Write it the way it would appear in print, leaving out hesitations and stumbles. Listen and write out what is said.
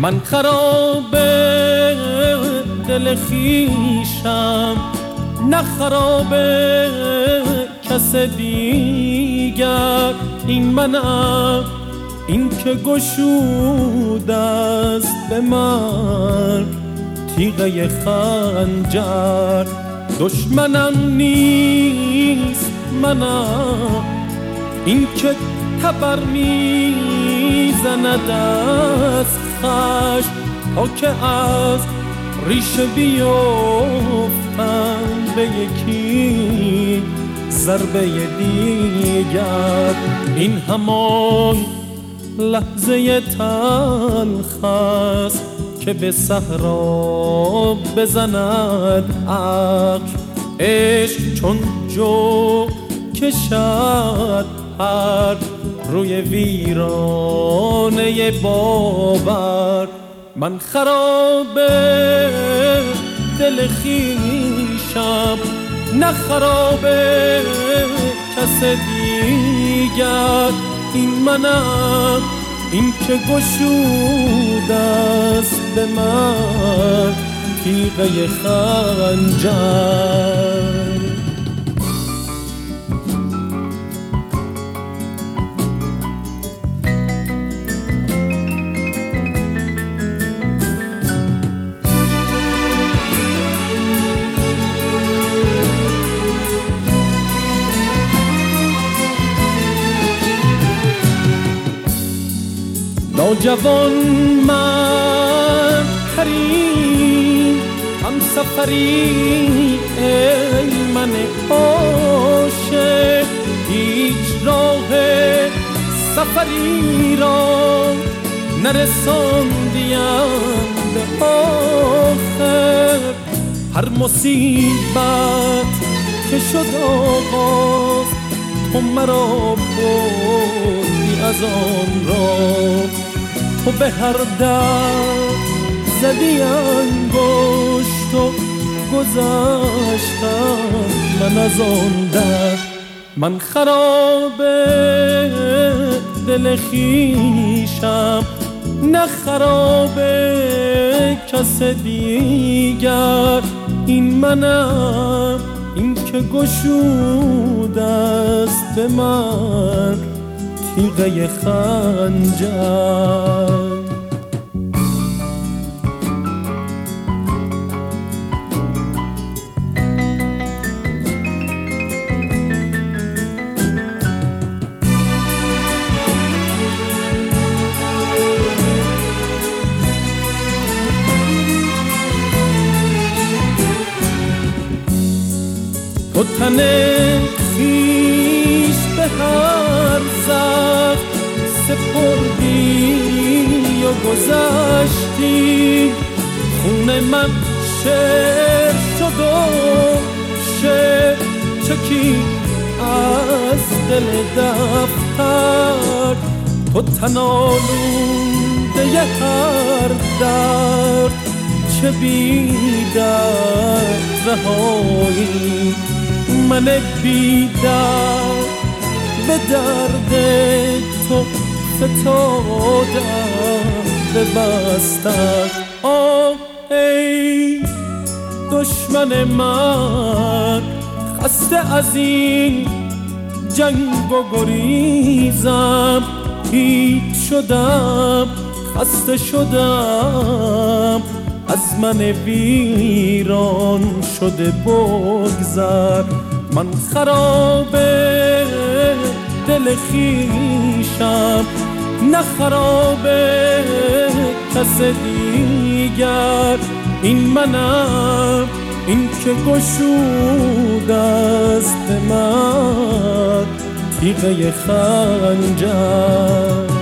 من خراب دل خویشم، نه خراب کس دیگر. این منم، این که گشوده است به من تیغه خنجر. دشمنم نیست منم، این که تبر میزند از خشم، تا که از ریشه بیفتم به یکی ضربه دیگر. این همان لحظه تلخ است که به صحرا بزند عقل. عشق چون جو کشد پر روی ویرانه باور. من خراب دل خویشم، نه خراب کس دیگر. این منم، این که گشوده است به من تیغه خنجر. نوجوان من کریم هم سفری، ای من عاشق هیچ راه سفری را نرساندیم به آخر. هر مصیبت که شد آغاز، تو مرا بردی از آن را. تو به هر در زدی انگشت و گذشتم من از آن در. من خراب دل خویشم، نه خراب کس دیگر. این منم، این که گشوده است به من تیغه خنجر. تو تن خویش به هر زخم سپردی و گذشتی. خون من شعر شد و شعر چکی از دل دفتر. تو تن آلوده هر درد، چه بی درد رهایی. من بی درد به درد تو فتادم به بستر. آه ای دشمن من، خسته از این جنگ و گریزم. هیچ شدم، خسته شدم، از من ویران شده بگذر. من خراب دل خویشم، نه خراب کس دیگر. این منم، این که گشوده است به من تیغه خنجر.